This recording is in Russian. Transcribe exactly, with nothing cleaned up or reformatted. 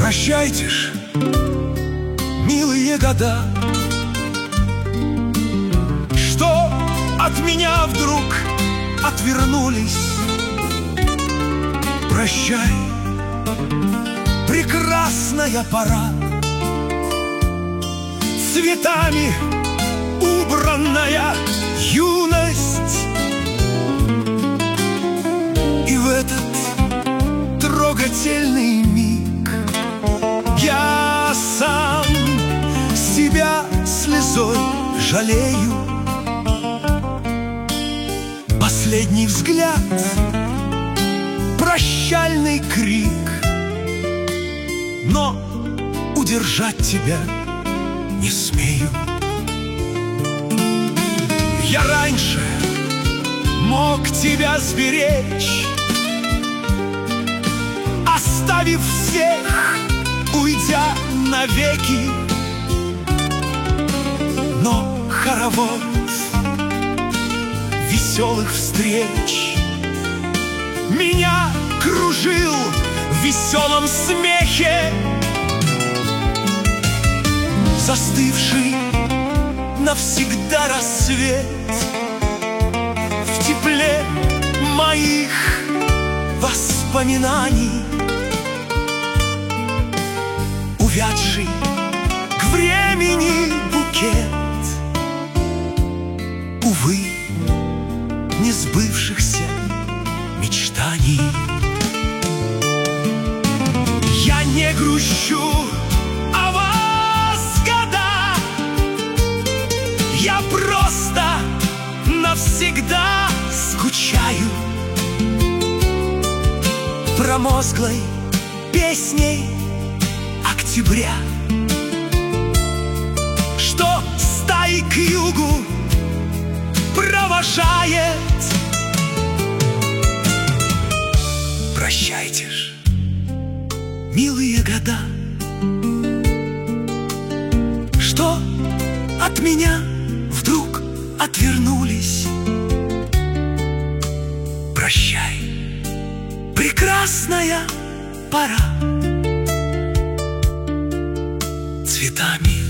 Прощайте ж, милые года, что от меня вдруг отвернулись. Прощай, прекрасная пора, цветами убранная юность. И в этот трогательный миг я сам себя слезой жалею. Последний взгляд, прощальный крик, но удержать тебя не смею. Я раньше мог тебя сберечь, оставив всех, уйдя навеки. Но хоровод веселых встреч меня кружил в веселом смехе. Застывший навсегда рассвет в тепле моих воспоминаний, увядший к времени букет, увы, не сбывшихся мечтаний. Я не грущу о вас, года, я просто навсегда скучаю промозглой песней октября, что стаи к югу провожает. Прощайте ж, милые года, что от меня вдруг отвернулись. Прощай, прекрасная пора, цветами